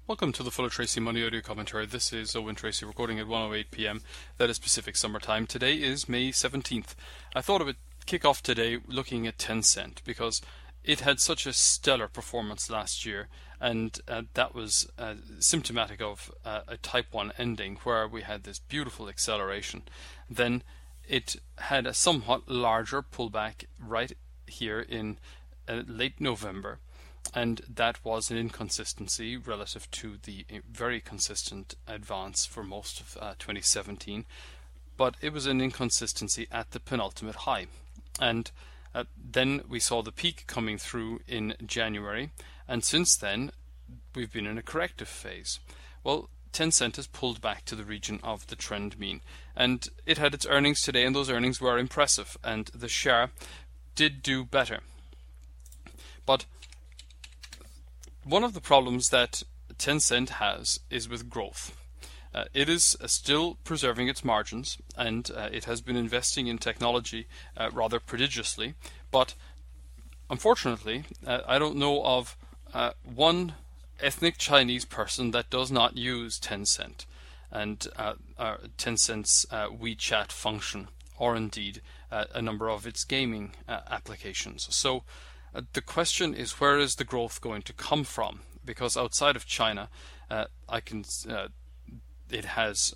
Welcome to the Fuller Tracy Money Audio Commentary. This is Owen Tracy recording at 1:08 p.m. That is Pacific Summer Time. Today is May 17th. I thought I would kick off today looking at Tencent because it had such a stellar performance last year, and that was symptomatic of a Type 1 ending where we had this beautiful acceleration. Then it had a somewhat larger pullback right here in late November. And that was an inconsistency relative to the very consistent advance for most of 2017. But it was an inconsistency at the penultimate high. And then we saw the peak coming through in January. And since then, we've been in a corrective phase. Well, Tencent has pulled back to the region of the trend mean. And it had its earnings today, and those earnings were impressive. And the share did do better. But one of the problems that Tencent has is with growth. It is still preserving its margins, and it has been investing in technology rather prodigiously. But unfortunately, I don't know of one ethnic Chinese person that does not use Tencent and Tencent's WeChat function, or indeed a number of its gaming applications. So the question is, where is the growth going to come from? Because outside of China, it has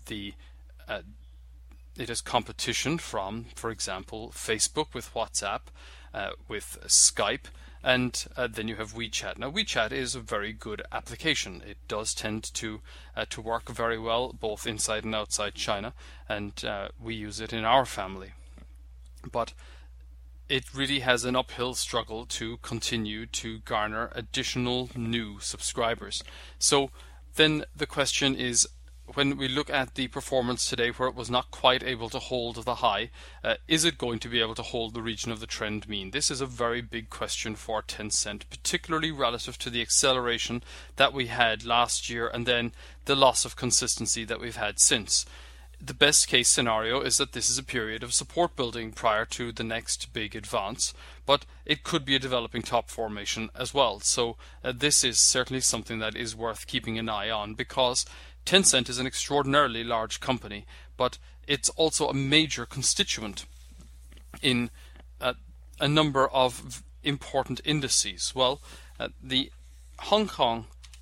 competition from, for example, Facebook with WhatsApp, with Skype, and then you have WeChat. Now, WeChat is a very good application. It does tend to work very well both inside and outside China, and we use it in our family. But it really has an uphill struggle to continue to garner additional new subscribers. So then the question is, when we look at the performance today where it was not quite able to hold the high, is it going to be able to hold the region of the trend mean? This is a very big question for Tencent, particularly relative to the acceleration that we had last year and then the loss of consistency that we've had since. The best case scenario is that this is a period of support building prior to the next big advance, but it could be a developing top formation as well. So this is certainly something that is worth keeping an eye on, because Tencent is an extraordinarily large company, but it's also a major constituent in a number of important indices. Well, the Hong Kong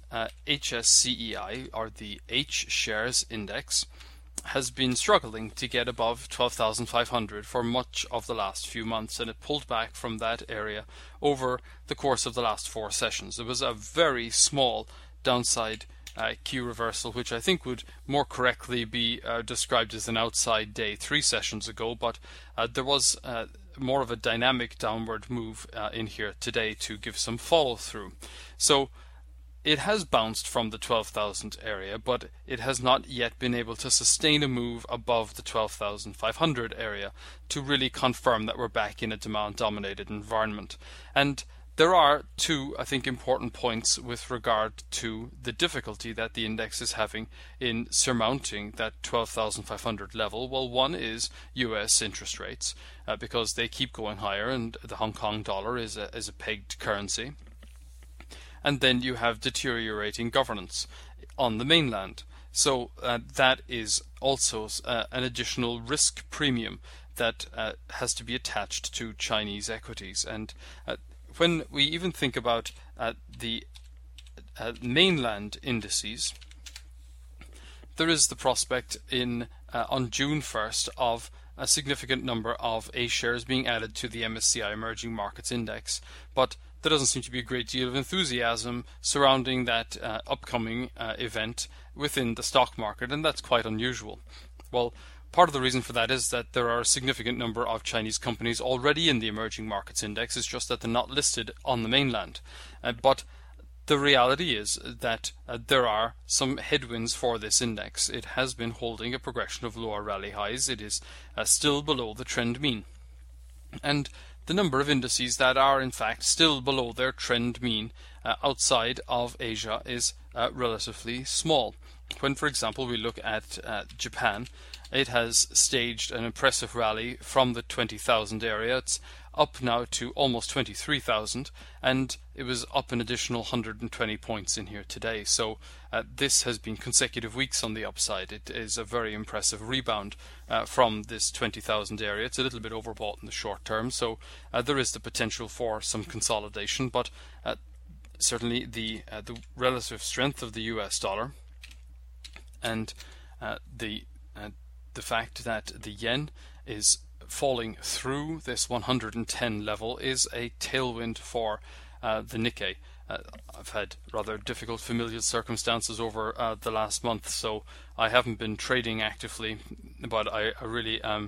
HSCEI, or the H Shares Index, has been struggling to get above 12,500 for much of the last few months, and it pulled back from that area over the course of the last 4 sessions. There was a very small downside Q reversal, which I think would more correctly be described as an outside day 3 sessions ago, but there was more of a dynamic downward move in here today to give some follow through. So it has bounced from the 12,000 area, but it has not yet been able to sustain a move above the 12,500 area to really confirm that we're back in a demand-dominated environment. And there are 2, I think, important points with regard to the difficulty that the index is having in surmounting that 12,500 level. Well, one is US interest rates, because they keep going higher, and the Hong Kong dollar is a pegged currency. And then you have deteriorating governance on the mainland. So that is also an additional risk premium that has to be attached to Chinese equities. And when we even think about the mainland indices, there is the prospect on June 1st of a significant number of A shares being added to the MSCI Emerging Markets Index, but there doesn't seem to be a great deal of enthusiasm surrounding that upcoming event within the stock market, and that's quite unusual. Well, part of the reason for that is that there are a significant number of Chinese companies already in the Emerging Markets Index. It's just that they're not listed on the mainland. But the reality is that there are some headwinds for this index. It has been holding a progression of lower rally highs. It is still below the trend mean. And the number of indices that are in fact still below their trend mean outside of Asia is relatively small. When, for example, we look at Japan, it has staged an impressive rally from the 20,000 area. It's up now to almost 23,000, and it was up an additional 120 points in here today. So this has been consecutive weeks on the upside. It is a very impressive rebound from this 20,000 area. It's a little bit overbought in the short term, so there is the potential for some consolidation, but certainly the relative strength of the US dollar and the fact that the yen is falling through this 110 level is a tailwind for the Nikkei. I've had rather difficult familial circumstances over the last month, so I haven't been trading actively, but I really am.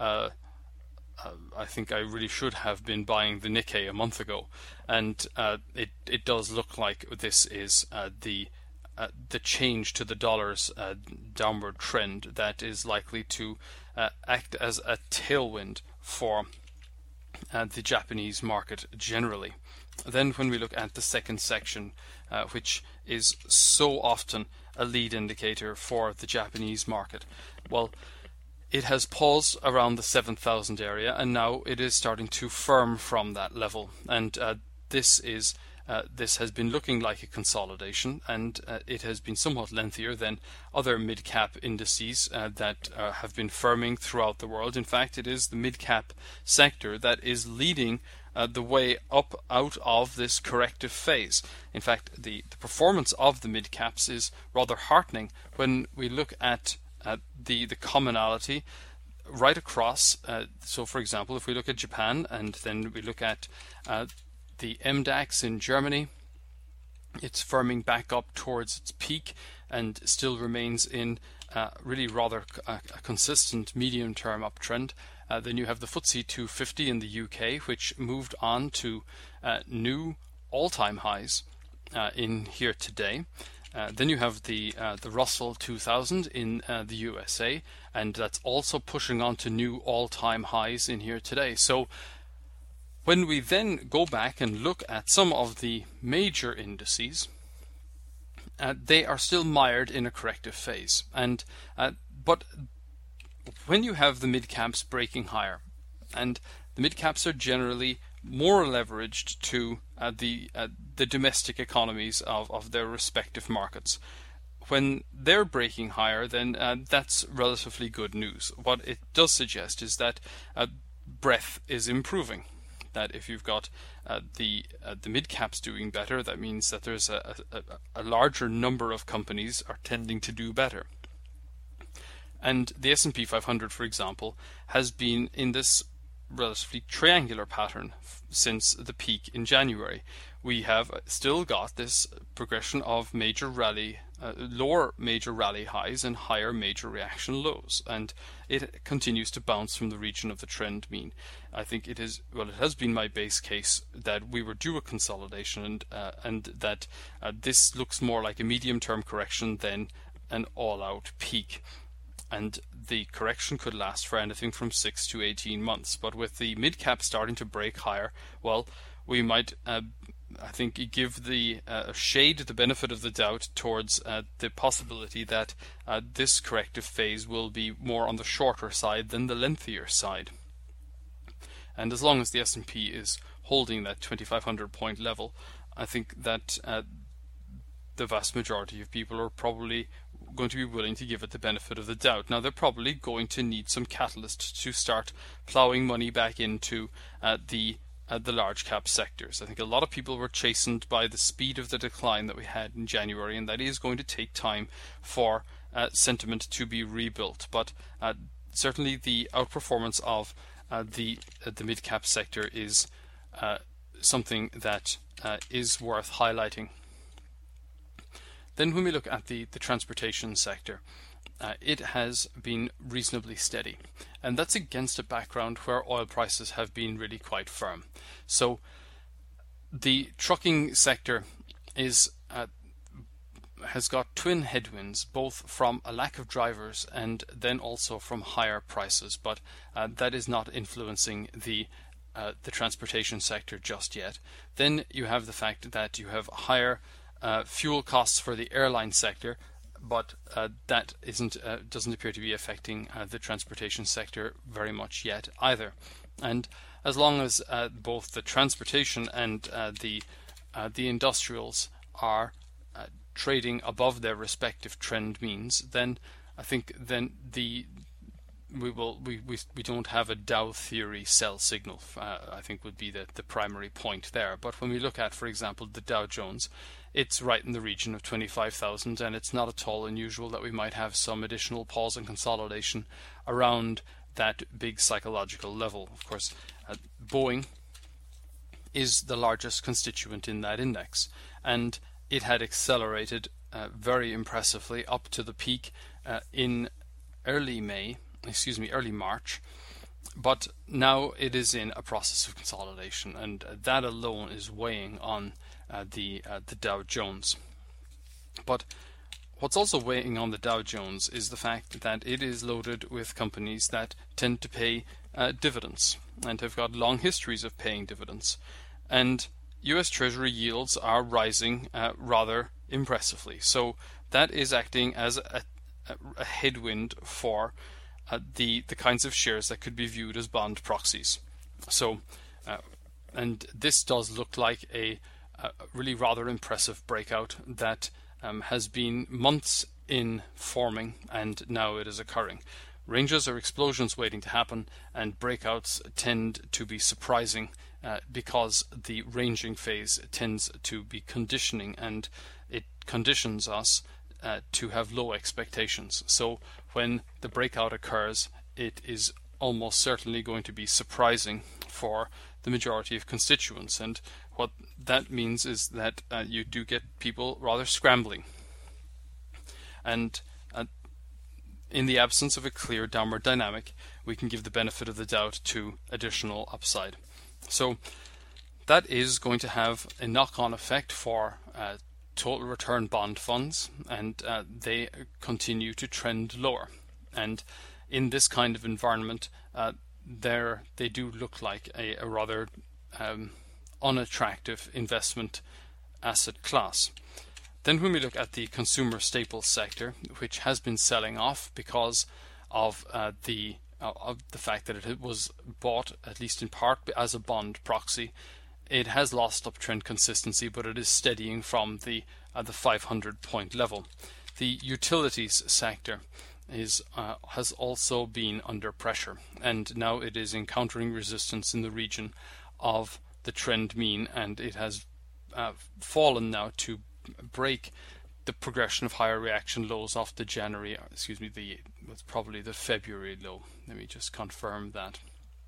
I think I really should have been buying the Nikkei a month ago, and it does look like this is the change to the dollar's downward trend that is likely to act as a tailwind for the Japanese market generally. Then when we look at the second section, which is so often a lead indicator for the Japanese market, well, it has paused around the 7,000 area, and now it is starting to firm from that level. And this has been looking like a consolidation, and it has been somewhat lengthier than other mid-cap indices that have been firming throughout the world. In fact, it is the mid-cap sector that is leading the way up out of this corrective phase. In fact, the performance of the mid-caps is rather heartening when we look at the commonality right across. So, for example, if we look at Japan and then we look at the MDAX in Germany, it's firming back up towards its peak and still remains in really rather a consistent medium-term uptrend. Then you have the FTSE 250 in the UK, which moved on to new all-time highs in here today. Then you have the Russell 2000 in the USA, and that's also pushing on to new all-time highs in here today. So when we then go back and look at some of the major indices, they are still mired in a corrective phase. And but when you have the mid-caps breaking higher, and the mid-caps are generally more leveraged to the domestic economies of their respective markets. When they're breaking higher, then that's relatively good news. What it does suggest is that breadth is improving. That if you've got the mid caps doing better, that means that there's a larger number of companies are tending to do better. And the S&P 500, for example, has been in this relatively triangular pattern since the peak in January. We have still got this progression of major rally, lower major rally highs and higher major reaction lows, and it continues to bounce from the region of the trend mean. I think it is, well, it has been my base case that we were due a consolidation, and that this looks more like a medium-term correction than an all-out peak. And the correction could last for anything from 6 to 18 months. But with the mid-cap starting to break higher, well, we might, I think, give the shade the benefit of the doubt towards the possibility that this corrective phase will be more on the shorter side than the lengthier side. And as long as the S&P is holding that 2,500 point level, I think that the vast majority of people are probably going to be willing to give it the benefit of the doubt. Now, they're probably going to need some catalyst to start plowing money back into the large cap sectors. I think a lot of people were chastened by the speed of the decline that we had in January, and that is going to take time for sentiment to be rebuilt. But certainly the outperformance of the mid cap sector is something that is worth highlighting. Then when we look at the transportation sector, it has been reasonably steady, and that's against a background where oil prices have been really quite firm. So the trucking sector is has got twin headwinds, both from a lack of drivers and then also from higher prices, but that is not influencing the transportation sector just yet. Then you have the fact that you have higher fuel costs for the airline sector, but that doesn't appear to be affecting the transportation sector very much yet either. And as long as both the transportation and the industrials are trading above their respective trend means, then I think we don't have a Dow theory sell signal. I think would be the primary point there. But when we look at, for example, the Dow Jones, it's right in the region of 25,000, and it's not at all unusual that we might have some additional pause and consolidation around that big psychological level. Of course, Boeing is the largest constituent in that index, and it had accelerated very impressively up to the peak in early March, but now it is in a process of consolidation, and that alone is weighing on the Dow Jones. But what's also weighing on the Dow Jones is the fact that it is loaded with companies that tend to pay dividends and have got long histories of paying dividends, and US Treasury yields are rising rather impressively. So that is acting as a headwind for the kinds of shares that could be viewed as bond proxies. So, and this does look like a really rather impressive breakout that has been months in forming, and now it is occurring. Ranges are explosions waiting to happen, and breakouts tend to be surprising because the ranging phase tends to be conditioning, and it conditions us to have low expectations. So when the breakout occurs, it is almost certainly going to be surprising for the majority of constituents, and what that means is that you do get people rather scrambling, and in the absence of a clear downward dynamic, we can give the benefit of the doubt to additional upside. So that is going to have a knock-on effect for total return bond funds, and they continue to trend lower. And in this kind of environment, they do look like a rather unattractive investment asset class. Then when we look at the consumer staples sector, which has been selling off because of the fact that it was bought, at least in part, as a bond proxy, it has lost uptrend consistency, but it is steadying from the 500-point level. The utilities sector has also been under pressure, and now it is encountering resistance in the region of the trend mean, and it has fallen now to break the progression of higher reaction lows off the probably the February low. Let me just confirm that.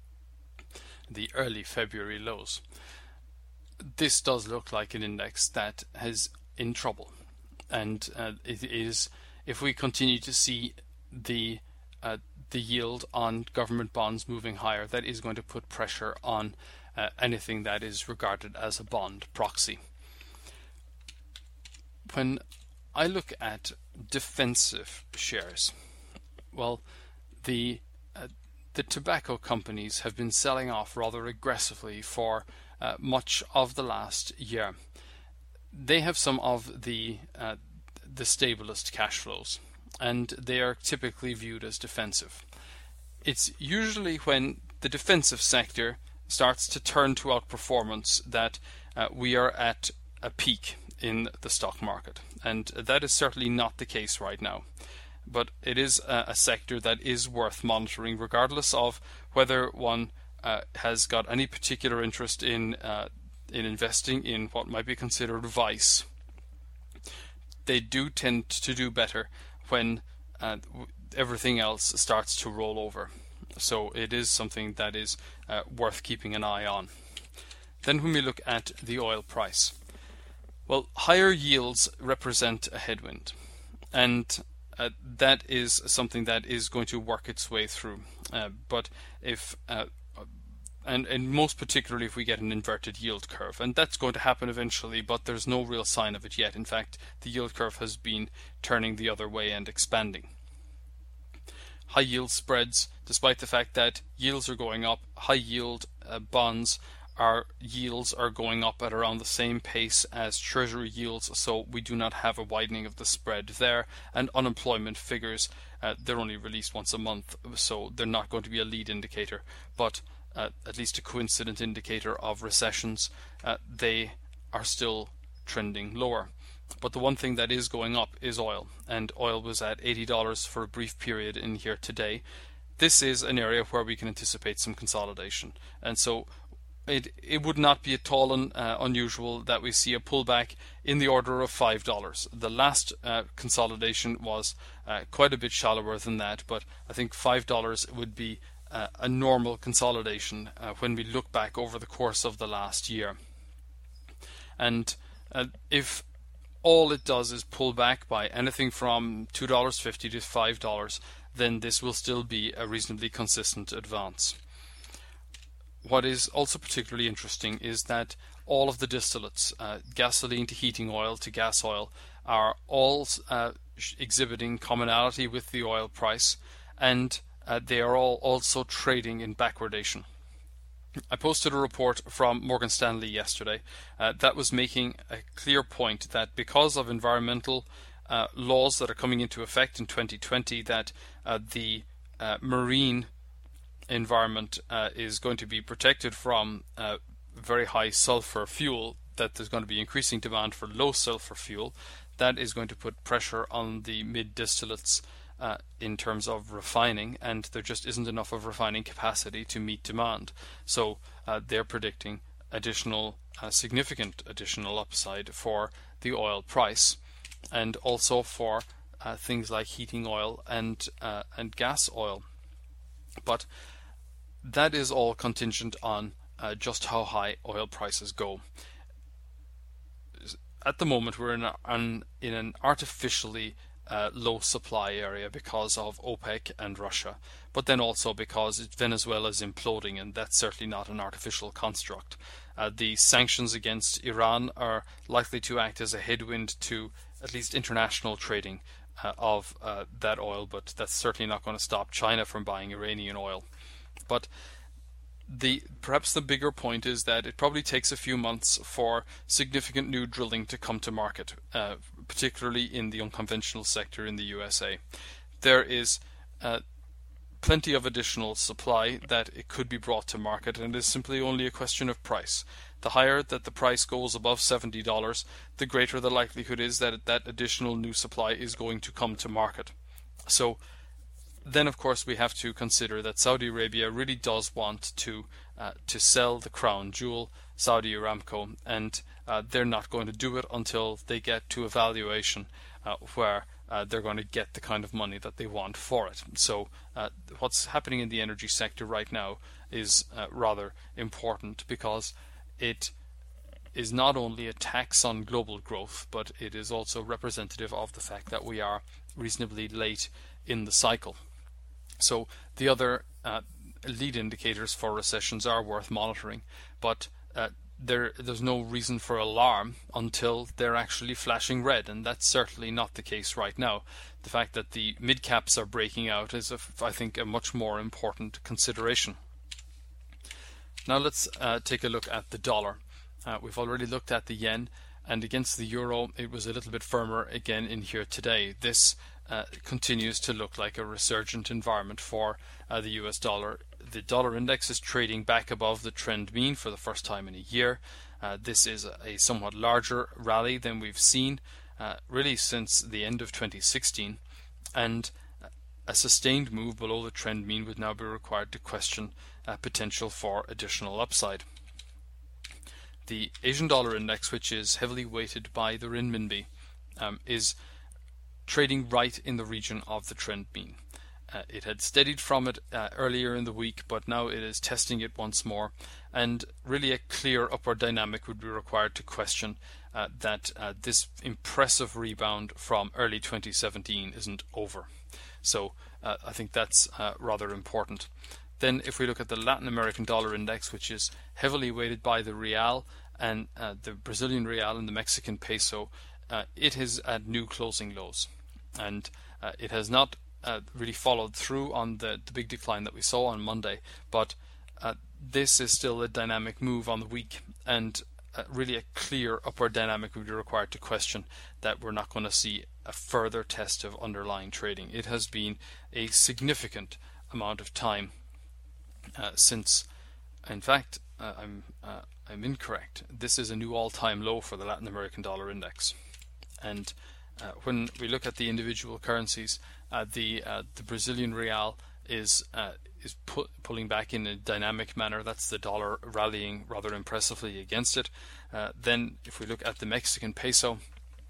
The early February lows. This does look like an index that is in trouble, and it is, if we continue to see the yield on government bonds moving higher, that is going to put pressure on anything that is regarded as a bond proxy. When I look at defensive shares, well, the tobacco companies have been selling off rather aggressively for much of the last year. They have some of the stablest cash flows, and they are typically viewed as defensive. It's usually when the defensive sector starts to turn to outperformance that we are at a peak in the stock market, and that is certainly not the case right now. But it is a sector that is worth monitoring, regardless of whether one has got any particular interest in investing in what might be considered vice. They do tend to do better when everything else starts to roll over. So it is something that is worth keeping an eye on. Then when we look at the oil price, well, higher yields represent a headwind, and that is something that is going to work its way through. But if and most particularly if we get an inverted yield curve, and that's going to happen eventually, but there's no real sign of it yet. In fact, the yield curve has been turning the other way and expanding. High yield spreads, despite the fact that yields are going up, high yield bonds yields are going up at around the same pace as Treasury yields, so we do not have a widening of the spread there. And unemployment figures, they're only released once a month, so they're not going to be a lead indicator. But at least a coincident indicator of recessions, they are still trending lower. But the one thing that is going up is oil, and oil was at $80 for a brief period in here today. This is an area where we can anticipate some consolidation, and so it would not be at all unusual that we see a pullback in the order of $5. The last consolidation was quite a bit shallower than that, but I think $5 would be a normal consolidation when we look back over the course of the last year. And if all it does is pull back by anything from $2.50 to $5, then this will still be a reasonably consistent advance. What is also particularly interesting is that all of the distillates, gasoline to heating oil to gas oil, are all exhibiting commonality with the oil price, and they are all also trading in backwardation. I posted a report from Morgan Stanley yesterday that was making a clear point that because of environmental laws that are coming into effect in 2020, that the marine environment is going to be protected from very high sulfur fuel, that there's going to be increasing demand for low sulfur fuel. That is going to put pressure on the mid distillates in terms of refining, and there just isn't enough of refining capacity to meet demand. So they're predicting significant additional upside for the oil price, and also for things like heating oil and gas oil. But that is all contingent on just how high oil prices go. At the moment, we're in an artificially low supply area because of OPEC and Russia, but then also because Venezuela is imploding, and that's certainly not an artificial construct. The sanctions against Iran are likely to act as a headwind to at least international trading of that oil, but that's certainly not going to stop China from buying Iranian oil. But perhaps the bigger point is that it probably takes a few months for significant new drilling to come to market, particularly in the unconventional sector in the USA. There is plenty of additional supply that it could be brought to market, and it is simply only a question of price. The higher that the price goes above $70, the greater the likelihood is that that additional new supply is going to come to market. So then, of course, we have to consider that Saudi Arabia really does want to sell the crown jewel, Saudi Aramco, and they're not going to do it until they get to a valuation where they're going to get the kind of money that they want for it. So what's happening in the energy sector right now is rather important, because it is not only a tax on global growth, but it is also representative of the fact that we are reasonably late in the cycle. So the other lead indicators for recessions are worth monitoring, but there's no reason for alarm until they're actually flashing red, and that's certainly not the case right now. The fact that the mid-caps are breaking out is, I think, a much more important consideration. Now let's take a look at the dollar. We've already looked at the yen, and against the euro it was a little bit firmer again in here today. This continues to look like a resurgent environment for the US dollar. The dollar index is trading back above the trend mean for the first time in a year. This is a somewhat larger rally than we've seen really since the end of 2016, and a sustained move below the trend mean would now be required to question potential for additional upside. The Asian dollar index, which is heavily weighted by the renminbi, is trading right in the region of the trend mean. It had steadied from it earlier in the week, but now it is testing it once more, and really a clear upward dynamic would be required to question that this impressive rebound from early 2017 isn't over. So I think that's rather important. Then if we look at the Latin American dollar index, which is heavily weighted by the real and the Brazilian real and the Mexican peso, it is at new closing lows, and it has not really followed through on the big decline that we saw on Monday, but this is still a dynamic move on the week, and really a clear upward dynamic would be required to question that we're not going to see a further test of underlying trading. It has been a significant amount of time since In fact, I'm incorrect. This is a new all-time low for the Latin American dollar index. And when we look at the individual currencies, the Brazilian real is pulling back in a dynamic manner. That's the dollar rallying rather impressively against it. Then, if we look at the Mexican peso,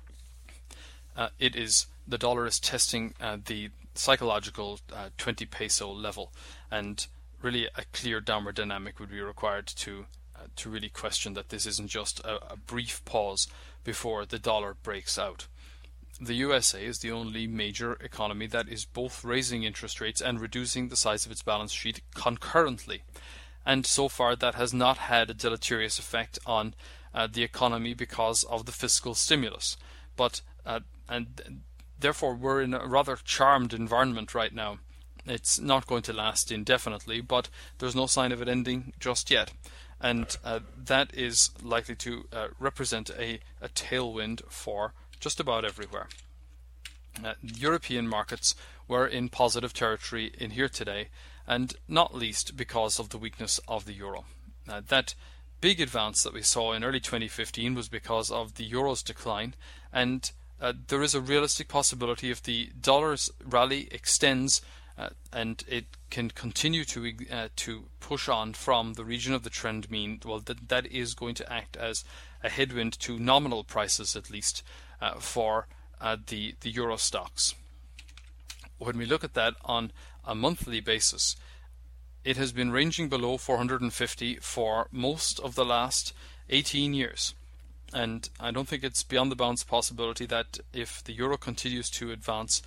the dollar is testing the psychological 20 peso level, and really a clear downward dynamic would be required to really question that this isn't just a brief pause before the dollar breaks out. The USA is the only major economy that is both raising interest rates and reducing the size of its balance sheet concurrently, and so far that has not had a deleterious effect on the economy because of the fiscal stimulus. But and therefore we're in a rather charmed environment right now. It's not going to last indefinitely, but there's no sign of it ending just yet. And that is likely to represent a tailwind for just about everywhere. European markets were in positive territory in here today, and not least because of the weakness of the euro. That big advance that we saw in early 2015 was because of the euro's decline, and there is a realistic possibility if the dollar's rally extends and it can continue to push on from the region of the trend mean, well, that is going to act as a headwind to nominal prices, at least for the euro stocks. When we look at that on a monthly basis, it has been ranging below 450 for most of the last 18 years. And I don't think it's beyond the bounds possibility that if the euro continues to advance,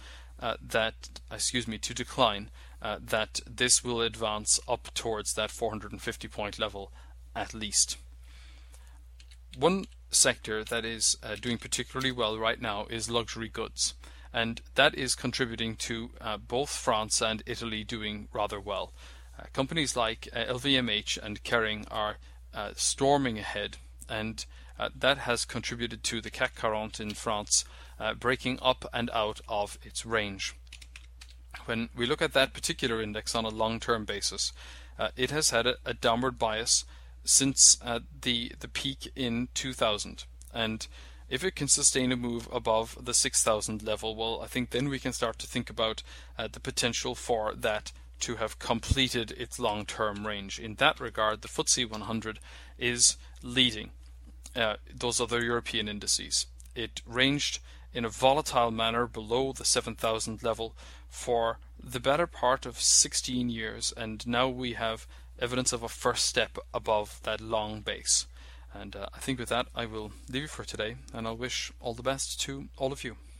to decline, that this will advance up towards that 450 point level at least. One sector that is doing particularly well right now is luxury goods, and that is contributing to both France and Italy doing rather well. Companies like LVMH and Kering are storming ahead, and that has contributed to the CAC 40 in France breaking up and out of its range. When we look at that particular index on a long-term basis, it has had a downward bias since the peak in 2000, and if it can sustain a move above the 6,000 level, well, I think then we can start to think about the potential for that to have completed its long-term range. In that regard, the FTSE 100 is leading those other European indices. It ranged in a volatile manner below the 7,000 level for the better part of 16 years, and now we have evidence of a first step above that long base. And I think with that I will leave you for today, and I'll wish all the best to all of you.